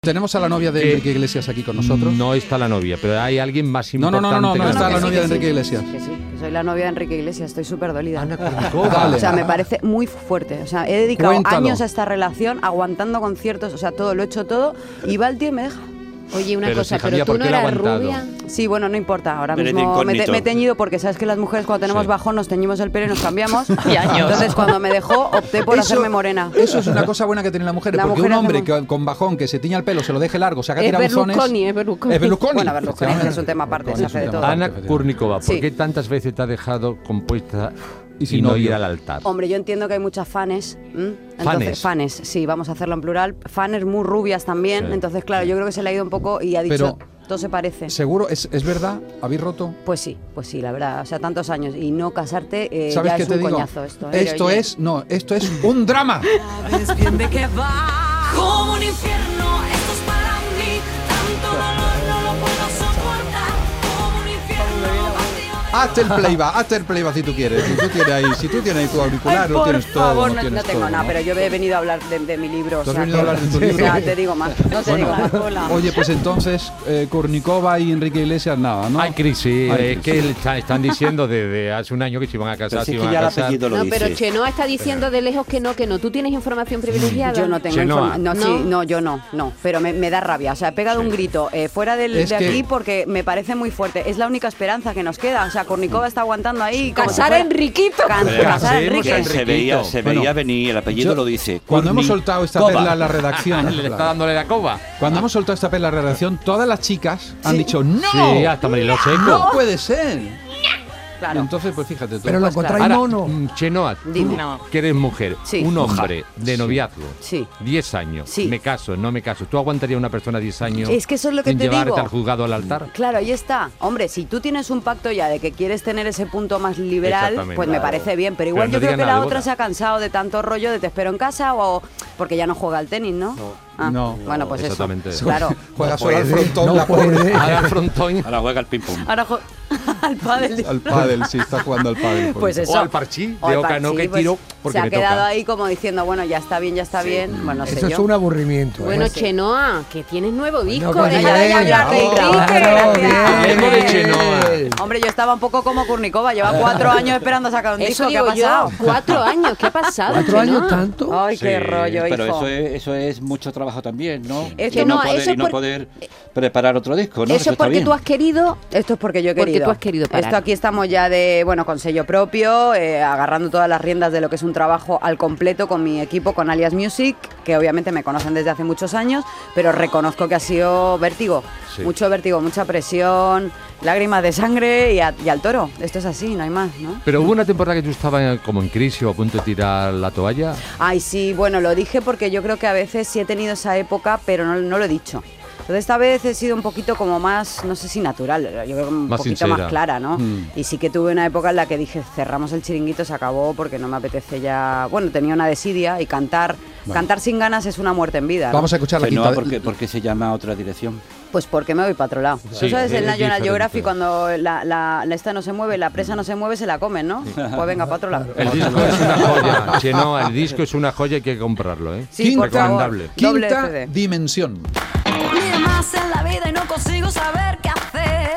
Tenemos a la novia de Enrique Iglesias aquí con nosotros. No está la novia, pero hay alguien más importante. No está la novia de Enrique Iglesias. Que sí, que soy la novia de Enrique Iglesias, estoy súper dolida. Ana Kournikova. Dale. O sea, me parece muy fuerte. O sea, he dedicado Cuéntalo. años a esta relación, aguantando conciertos, o sea, todo, lo he hecho todo, y va el tío y me deja. Oye, una Pero cosa, si, Javier, pero tú ¿por no qué lo ha eras aguantado? rubia. Sí, bueno, no importa. Ahora Pero mismo de me incógnito. he teñido porque sabes que las mujeres cuando tenemos Sí. bajón nos teñimos el pelo y nos cambiamos. Y años. Entonces, cuando me dejó, opté por hacerme morena. Eso es una cosa buena que tienen las mujeres, La porque mujer un hombre hacemos- que, con bajón, que se tiña el pelo, se lo deje largo, se haga Es tirabuzones... Berlusconi, es Berlusconi. Es Berlusconi. Bueno, Berlusconi, que es un tema aparte, se hace de todo. Ana Kournikova, ¿por Sí. qué tantas veces te ha dejado compuesta Y y, sin no novio? ir al altar? Hombre, yo entiendo que hay muchas fanes. Entonces, ¿Fanes? fanes, sí, vamos a hacerlo en plural. Fanes muy rubias también. Sí. Entonces, claro, yo creo que se le ha ido un poco y ha dicho, Pero- todo se parece. ¿Seguro? ¿Es verdad? ¿Habéis roto? Pues sí, la verdad. O sea, tantos años y no casarte ¿Sabes ya qué es te un digo? coñazo esto. Esto Oye. esto es un drama. Sabes bien de qué va, como un infierno, esto es para mí, tanto dolor no lo puedo soportar, como un infierno vacío de... Hazte el playback si tú quieres. Si tú tienes ahí tu auricular, Ay, lo por tienes todo. favor, lo no tienes tengo todo, nada, ¿no? pero yo he venido a hablar de mi libro. ¿Tú has o sea, venido a hablar de tu o libro? sea, te digo más, no te digo más. Hola. Oye, pues entonces, Kournikova y Enrique Iglesias, nada, ¿no? Hay crisis, Hay es que están diciendo desde hace un año que se iban a Pero casar, si se es que iban ya a el casar. apellido lo No, dice. pero Chenoa está diciendo de lejos que no. ¿Tú tienes información privilegiada? Yo no tengo Chenoa. información. No, ¿No? sí, no, yo no. Pero me da rabia. O sea, he pegado un grito fuera Es de que- aquí porque me parece muy fuerte. Es la única esperanza que nos queda. O sea, Kournikova está aguantando ahí. como Casar si a fuera- Enriquito. Pero Casar a casemos Enrique. a Se Enriquito. veía Bueno, venir, el apellido yo- lo dice. Cuando hemos soltado esta Kournikova. perla a la redacción, Le está claro, dándole la coba. cuando hemos soltado esta perla a la redacción, todas las chicas han dicho ¡no! Sí, hasta Mariló Seco. ¡No puede ser! Claro. Entonces, pues fíjate tú. Pero lo Pues claro. encontráis Ahora, mono. Chenoa, Dime. tú que eres mujer, Sí. un hombre de noviazgo, Sí. 10 años, Sí. me caso, no me caso. ¿Tú aguantarías a una persona 10 años Es que eso es lo que sin te llevarte digo. al juzgado al altar? Claro, ahí está. Hombre, si tú tienes un pacto ya de que quieres tener ese punto más liberal, Exactamente. pues me Claro. parece bien. Pero igual Pero no yo creo diga que nada la de otra boda. se ha cansado de tanto rollo de te espero en casa o porque ya no juega al tenis, ¿no? No. Bueno, pues Exactamente. eso. Claro. Juega No solo al puede, frontón, no la pobre. puede. Ahora el frontón Ahora juega el ping-pong. Ahora al pádel. Al pádel, sí, está jugando al pádel. Pues eso. o al parchí, O de al oca no parchí, que pues, tiro porque se ha me quedado toca. ahí como diciendo, bueno, ya está bien, Bueno, no sé Eso es yo. un aburrimiento. Bueno, ¿eh? Chenoa, que tienes nuevo disco. que Deja de bien, hablar de bravo, Enrique. claro, bien. Hablemos de Chenoa. Hombre, yo estaba un poco como Kournikova, lleva 4 años esperando a sacar un disco. Eso ¿Qué ha digo yo, pasado? 4 años, ¿qué ha pasado? 4 años Chenoa? tanto. Ay, qué Sí, rollo, Pero hijo. eso es mucho trabajo también, ¿no? Es Y que no no, poder, eso y no por- poder preparar otro disco, ¿no? Eso es está porque bien. tú has querido. Esto es porque yo he Porque querido. tú has querido parar. Esto aquí estamos ya con sello propio, agarrando todas las riendas de lo que es un trabajo al completo con mi equipo, con Alias Music, que obviamente me conocen desde hace muchos años, pero reconozco que ha sido vértigo. Sí. Mucho vértigo, mucha presión, lágrimas de sangre y al toro. Esto es así, no hay más, ¿no? Pero hubo una temporada que tú estabas como en crisis o a punto de tirar la toalla. Ay, sí, bueno, lo dije porque yo creo que a veces sí he tenido esa época, pero no lo he dicho. Entonces esta vez he sido un poquito como más, no sé si natural, yo creo que un Más poquito sincera. más clara, ¿no? Mm. Y sí que tuve una época en la que dije, cerramos el chiringuito, se acabó porque no me apetece ya... Bueno, tenía una desidia y cantar sin ganas es una muerte en vida, ¿no? Vamos a escuchar la Chenoa, quinta. ¿por qué se llama a otra dirección? Pues porque me voy para otro lado. Sí, Tú sabes, es en National diferente. Geographic cuando la esta no se mueve, la presa no se mueve, se la comen, ¿no? Pues venga, para otro lado. El disco es una joya, Chenoa, el disco es una joya y hay que comprarlo, ¿eh? Sí, por favor. Recomendable. Doble Quinta CD. dimensión. Mil más en la vida y no consigo saber qué hacer.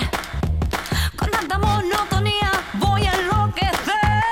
Con tanta monotonía voy a enloquecer.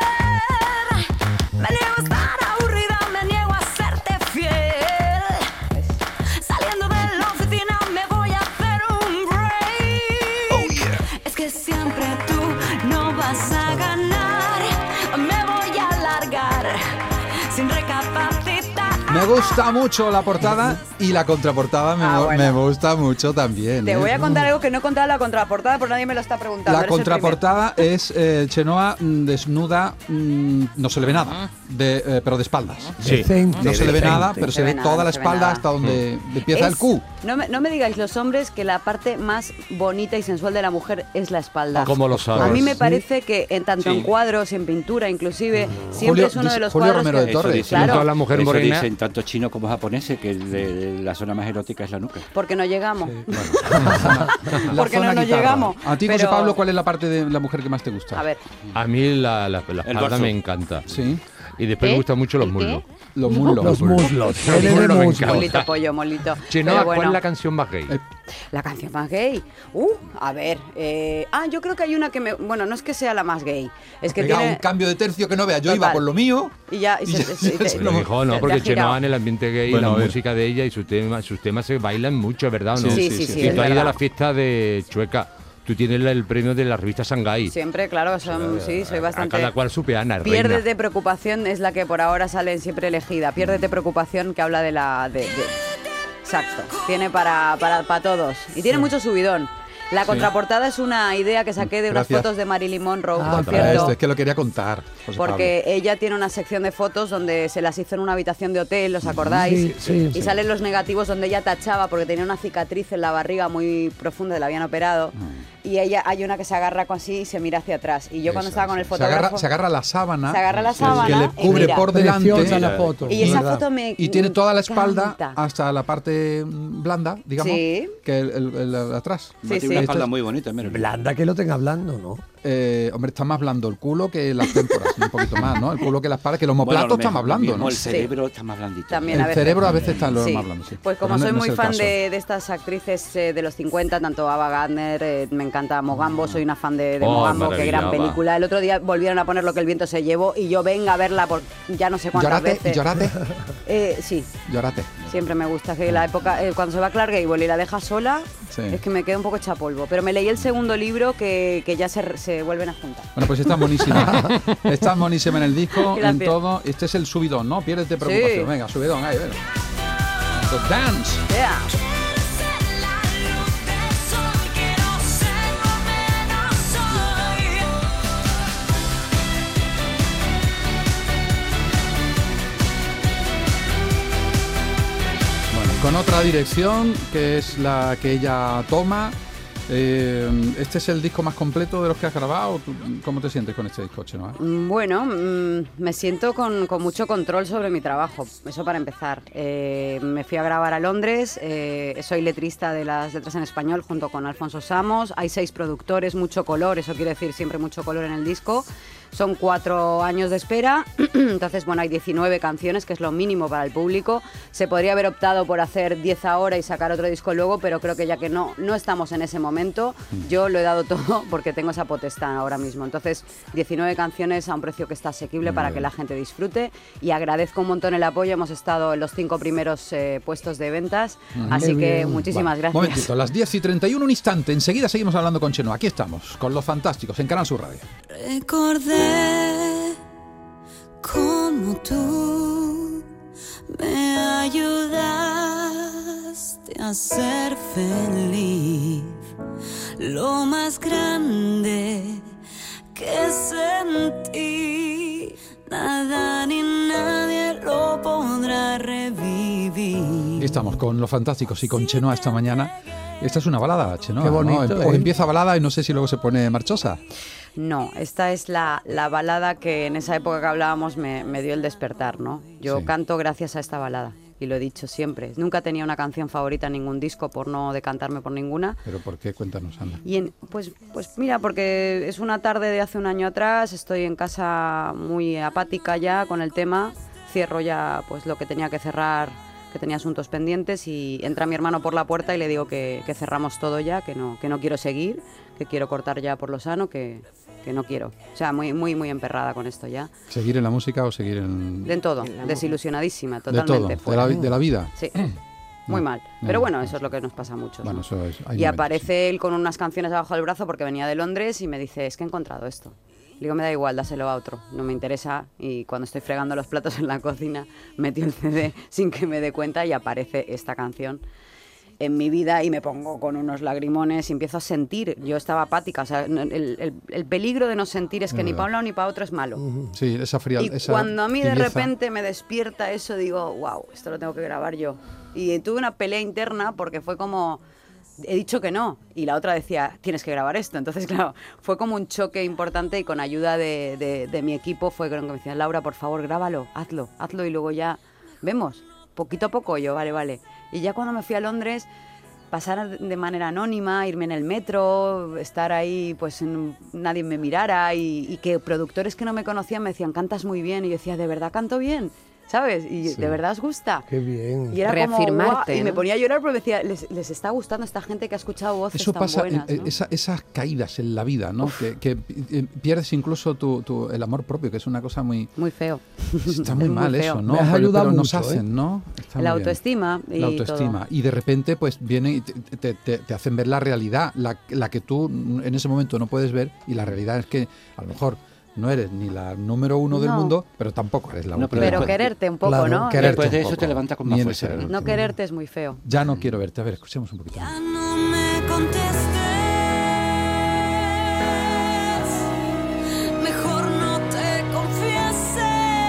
Me niego a estar aburrida, me niego a serte fiel. Saliendo de la oficina me voy a hacer un break. Es que siempre tú no vas a ganar. Me voy a largar sin recapacitar. Me gusta mucho la portada y la contraportada bueno. me gusta mucho también. Te ¿eh? voy a contar algo que no he contado en la contraportada, porque nadie me lo está preguntando. La eres el contraportada es Chenoa desnuda, no se le ve nada, pero de espaldas. Sí. Decente, No se le ve decente. nada, pero se ve nada, toda la no se ve espalda nada. hasta donde empieza Es- el Q. No me digáis los hombres que la parte más bonita y sensual de la mujer es la espalda. ¿Cómo lo sabes? A mí me Sí. parece que tanto Sí. en cuadros, en pintura, inclusive, siempre Julio- es uno de los Julio cuadros Romero de que... Torres. Eso Claro. Toda la mujer eso morena. dicen tanto chinos como japoneses, que la zona más erótica es la nuca. Porque no llegamos. La Porque zona no nos guitarra. llegamos. A ti, José Pero- Pablo, ¿cuál es la parte de la mujer que más te gusta? A ver, A mí la espalda dorso. me encanta. Sí. Y después me gustan mucho los ¿El qué? muslos. Los muslos. Los muslos. Los N de muslos me muslos. Molito, pollo, molito. Chenoa, Pero ¿cuál bueno, es la canción más gay? la canción más gay. A ver. Yo creo que hay una que me... Bueno, no es que sea la más gay. Es que Venga, tiene... un cambio de tercio que no veas. Yo Total. iba por lo mío. Y ya... Y ya se Lo lo- dijo, ¿no? te Porque has girado. Chenoa en el ambiente gay, Bueno, la a ver. música de ella y sus temas se bailan mucho, ¿verdad o no? Sí, sí, sí, Si es tú has ido a verdad. la fiesta de Chueca, tú tienes el premio de la revista Shanghái. Siempre, claro, soy A bastante... cada cual su peana, reina. Piérdete preocupación es la que por ahora sale siempre elegida. Piérdete preocupación, que habla de la... Exacto. Tiene para todos. Y tiene mucho subidón. La contraportada es una idea que saqué de unas Gracias. fotos de Marilyn Monroe, Ah, por para cierto. Es que lo quería contar. José Porque ella tiene una sección de fotos donde se las hizo en una habitación de hotel, ¿os acordáis? Sí, sí, Y sí. salen los negativos donde ella tachaba porque tenía una cicatriz en la barriga muy profunda, la habían operado. Y ella hay una que se agarra así y se mira hacia atrás. Y yo cuando estaba con el fotógrafo... Se agarra la sábana. Se agarra la que sábana le y cubre mira. por delante. Preciosa la foto. Y esa ¿verdad? foto me Y tiene toda la espalda encanta. hasta la parte blanda, digamos, Sí. que el atrás. Sí, Tiene sí. una Esto espalda es- muy bonita, mira. Blanda que lo tenga blando, ¿no? Hombre, está más blando el culo que las témporas, un poquito más, ¿no? El culo que la espalda, que los omoplatos está más blando, mismo ¿no? el Sí. cerebro está más blandito. También El a veces. cerebro a veces está lo Sí. más blando, sí. Pues como Pero soy no es muy el fan caso. de estas actrices de los 50, tanto Ava Gardner, me encanta Mogambo, soy una fan de Oh, Mogambo, qué gran maravilla, Ava. película. El otro día volvieron a poner Lo que el viento se llevó y yo venga a verla por ya no sé cuántas Llorate, veces. llorate, Sí, llorate. siempre me gusta que la época, cuando se va Clark Gable y la deja sola, Sí. es que me queda un poco hecha polvo. Pero me leí el segundo libro que ya se vuelven a juntar. Bueno, pues está buenísima. Está buenísima en el disco, en Gracias. todo. Este es el subidón, ¿no? Piérdete preocupación. Sí. Venga, subidón, ahí, venga. So, dance. Yeah. Ser la luz del sol, quiero ser lo menos soy. Bueno, con otra dirección, que es la que ella toma. Este es el disco más completo de los que has grabado. ¿Cómo te sientes con este disco, Chenoa? Bueno, me siento con mucho control sobre mi trabajo, eso para empezar. Me fui a grabar a Londres, soy letrista de las letras en español junto con Alfonso Samos, hay 6 productores, mucho color, eso quiere decir siempre mucho color en el disco. Son 4 años de espera, entonces bueno, hay 19 canciones, que es lo mínimo para el público. Se podría haber optado por hacer 10 ahora y sacar otro disco luego, pero creo que ya que no estamos en ese momento, yo lo he dado todo porque tengo esa potestad ahora mismo. Entonces, 19 canciones a un precio que está asequible para que la gente disfrute y agradezco un montón el apoyo. Hemos estado en los 5 primeros puestos de ventas, así Qué que bien. muchísimas gracias. Momentito, las 10:31, un instante. Enseguida seguimos hablando con Chenoa. Aquí estamos, con Los Fantásticos, en Canal Sur Radio. Recordé como tú me ayudaste a ser feliz. Lo más grande que sentí, nada ni nadie lo podrá revivir. Aquí estamos con Los Fantásticos y con Chenoa esta mañana. Esta es una balada, Chenoa. Qué bonito, ¿no? O ¿eh? empieza balada y no sé si luego se pone marchosa. No, esta es la balada que en esa época que hablábamos me dio el despertar, ¿no? Yo Sí. canto gracias a esta balada y lo he dicho siempre. Nunca tenía una canción favorita en ningún disco por no decantarme por ninguna. Pero ¿por qué? Cuéntanos, anda. Y pues mira, porque es una tarde de hace un año atrás, estoy en casa muy apática ya con el tema, cierro ya pues lo que tenía que cerrar, que tenía asuntos pendientes y entra mi hermano por la puerta y le digo que cerramos todo ya, que no quiero seguir, que quiero cortar ya por lo sano, que no quiero. O sea, muy emperrada con esto ya. ¿Seguir en la música o seguir en...? En todo, desilusionadísima, De todo, totalmente. fuera. de la vida. Sí, muy mal. Pero bueno, eso es lo que nos pasa a muchos. Bueno, ¿no? eso es... hay Y momentos, aparece él con unas canciones abajo del brazo porque venía de Londres y me dice, es que he encontrado esto. Le digo, me da igual, dáselo a otro, no me interesa. Y cuando estoy fregando los platos en la cocina, metí el CD sin que me dé cuenta y aparece esta canción en mi vida y me pongo con unos lagrimones y empiezo a sentir. Yo estaba apática, o sea, el peligro de no sentir es que ni para un lado ni para otro es malo. Sí, esa frialdad. Y cuando a mí de repente me despierta eso, digo, wow, esto lo tengo que grabar yo. Y tuve una pelea interna porque fue como, he dicho que no. Y la otra decía, tienes que grabar esto. Entonces, claro, fue como un choque importante y con ayuda de mi equipo fue que me decían, Laura, por favor, grábalo, hazlo y luego ya vemos. Poquito a poco yo, vale. Y ya cuando me fui a Londres, pasar de manera anónima, irme en el metro, estar ahí, pues nadie me mirara y que productores que no me conocían me decían, cantas muy bien. Y yo decía, ¿de verdad canto bien? ¿sabes? Y Sí. de verdad os gusta. Qué bien. Y era Reafirmarte, como, guau, y me ¿no? ponía a llorar porque decía, les está gustando esta gente que ha escuchado voces Eso tan pasa, buenas, ¿no? esas caídas en la vida, ¿no? Que pierdes incluso el amor propio, que es una cosa muy... Muy feo. Está muy Es mal feo. eso, ¿no? Me has Pero ayudado nos mucho, hacen, ¿no? Está La muy bien. autoestima y La autoestima. todo. Y de repente, pues, vienen y te hacen ver la realidad, la que tú en ese momento no puedes ver, y la realidad es que a lo mejor no eres ni la número uno del No. mundo, pero tampoco eres la No, última. Pero después- quererte un poco, claro, ¿no? quererte Después de un eso poco. te levanta con Ni más en fuerza. ese- No quererte es muy feo. Ya no quiero verte. A ver, escuchemos un poquito. Ya no me contestes, mejor no te confieses,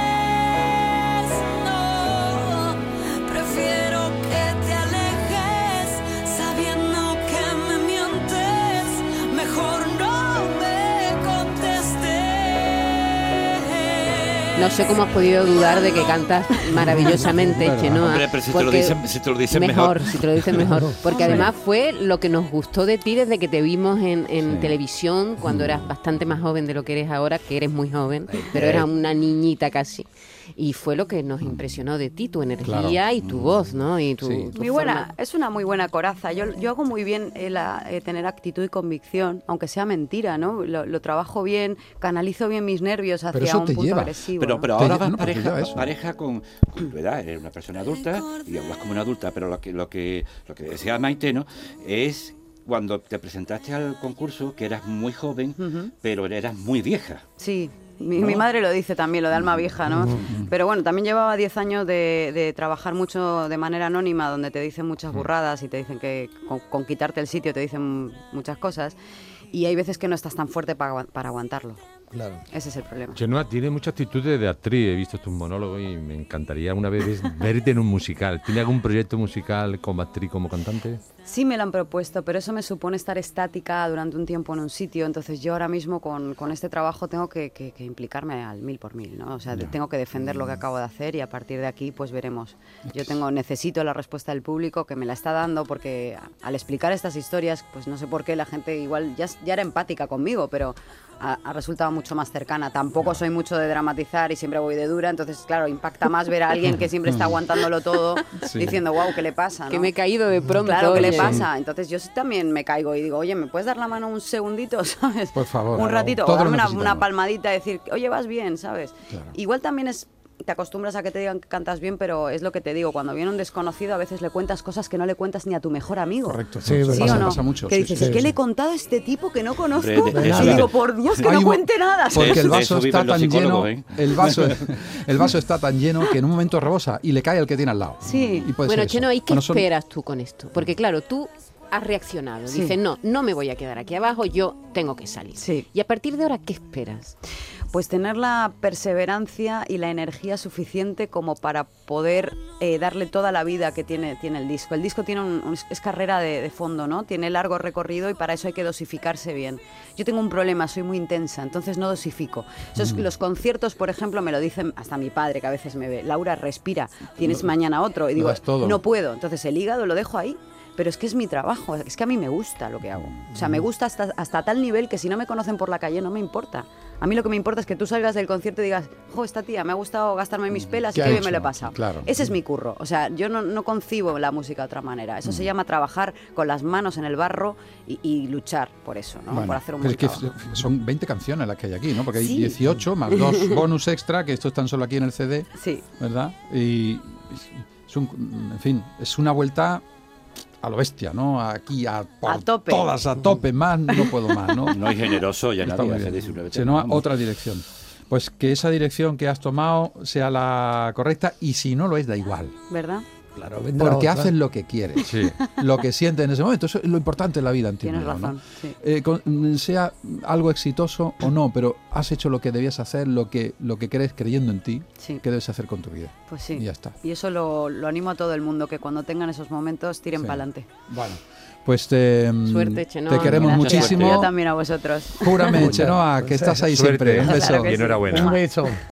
no, prefiero que te alejes, sabiendo que me mientes, mejor no me contestes. No sé cómo has podido dudar de que cantas maravillosamente, Chenoa. Hombre, pero si te lo porque dicen mejor. si te lo dicen mejor. Porque además fue lo que nos gustó de ti desde que te vimos en Sí. televisión, cuando eras bastante más joven de lo que eres ahora, que eres muy joven, pero eras una niñita casi. Y fue lo que nos impresionó de ti, tu energía Claro. y tu voz, ¿no? Y tu, Sí. tu Muy forma. buena, es una muy buena coraza. Yo hago muy bien tener actitud y convicción, aunque sea mentira, ¿no? Lo trabajo bien, canalizo bien mis nervios Pero hacia eso un te punto lleva. agresivo. Pero, ¿no? pero ahora vas No, porque lleva eso. pareja con tu edad, eres una persona adulta y hablas como una adulta, pero lo que decía Maite, ¿no? Es cuando te presentaste al concurso que eras muy joven, Ujú. pero eras muy vieja. Sí, mi madre lo dice también, lo de alma vieja, ¿no? Pero bueno, también llevaba 10 años de trabajar mucho de manera anónima, donde te dicen muchas burradas y te dicen que con quitarte el sitio te dicen muchas cosas. Y hay veces que no estás tan fuerte para aguantarlo. Claro. Ese es el problema. Chenoa tiene mucha actitud de actriz. He visto tus monólogos y me encantaría una vez verte en un musical. ¿Tiene algún proyecto musical como actriz, como cantante? Sí me lo han propuesto, pero eso me supone estar estática durante un tiempo en un sitio. Entonces yo ahora mismo con este trabajo tengo que implicarme al 1000%, ¿no? O sea, tengo que defender lo que acabo de hacer y a partir de aquí pues veremos. Yo necesito la respuesta del público que me la está dando porque al explicar estas historias, pues no sé por qué la gente igual ya era empática conmigo, pero ha resultado mucho más cercana. Tampoco soy mucho de dramatizar y siempre voy de dura, entonces claro, impacta más ver a alguien que siempre está aguantándolo todo Sí. diciendo, wow, ¿qué le pasa? ¿no? Que me he caído de pronto. Claro, ¿qué le oye. pasa? Entonces yo sí también me caigo y digo, oye, ¿me puedes dar la mano un segundito, sabes? Por favor. Un ratito, Todos o darme lo una necesitamos. palmadita y decir, oye, vas bien, ¿sabes? Claro. Igual también te acostumbras a que te digan que cantas bien, pero es lo que te digo, cuando viene un desconocido a veces le cuentas cosas que no le cuentas ni a tu mejor amigo. Correcto. Sí, eso ¿verdad? ¿Sí pasa, o no? pasa mucho. Que sí, dices, sí, ¿y qué sí. le he contado a este tipo que no conozco? Hombre, de Y eso digo, vive- por Dios, que Hay no un- cuente nada. Porque De el eso vaso viven está los tan lleno, psicólogos, ¿eh? el vaso está tan lleno que en un momento rebosa y le cae al que tiene al lado. Sí. Y puede Bueno, ser eso. Chenoa, ¿y qué Bueno, son- esperas tú con esto? Porque claro, tú has reaccionado. Sí. Dices, no me voy a quedar aquí abajo, yo tengo que salir. Sí. Y a partir de ahora, ¿qué esperas? Pues tener la perseverancia y la energía suficiente como para poder darle toda la vida que tiene el disco. El disco tiene es carrera de fondo, ¿no? Tiene largo recorrido y para eso hay que dosificarse bien. Yo tengo un problema, soy muy intensa, entonces no dosifico. Los conciertos, por ejemplo, me lo dicen hasta mi padre, que a veces me ve, Laura, respira, tienes mañana otro. Y digo, das todo. no puedo. Entonces el hígado lo dejo ahí. Pero es que es mi trabajo, es que a mí me gusta lo que hago. O sea, me gusta hasta tal nivel que si no me conocen por la calle no me importa. A mí lo que me importa es que tú salgas del concierto y digas, jo, esta tía me ha gustado gastarme mis pelas y ¿Qué qué ha bien me lo he hecho? pasado. Claro. Ese es mi curro. O sea, yo no concibo la música de otra manera. Eso se llama trabajar con las manos en el barro y luchar por eso, ¿no? Bueno, por hacer un pero buen es que trabajo. son 20 canciones las que hay aquí, ¿no? Porque hay Sí. 18 más 2 bonus extra, que estos están solo aquí en el CD, Sí. ¿verdad? Y en fin, es una vuelta a lo bestia, ¿no? Aquí por A tope. todas, a tope, más no puedo más, ¿no? No hay generoso ya Está nadie muy hace bien. 19 Chenoa, vamos. otra dirección. Pues que esa dirección que has tomado sea la correcta y si no lo es, da igual. ¿Verdad? Claro, vendrá Porque otra. haces lo que quieres, Sí. lo que sientes en ese momento. Eso es lo importante en la vida, entiendo Tienes yo, ¿no? razón. Sí. Sea algo exitoso o no, pero has hecho lo que debías hacer, lo que crees creyendo en ti, Sí. que debes hacer con tu vida. Pues sí. Y ya está. Y eso lo animo a todo el mundo, que cuando tengan esos momentos tiren Sí. para adelante. Bueno, pues Suerte, Chenoa. te queremos Gracias. muchísimo. Yo también a vosotros. Júrame, Chenoa, que estás ahí Suerte. siempre. Un beso. Claro que Y sí. enhorabuena. Un beso.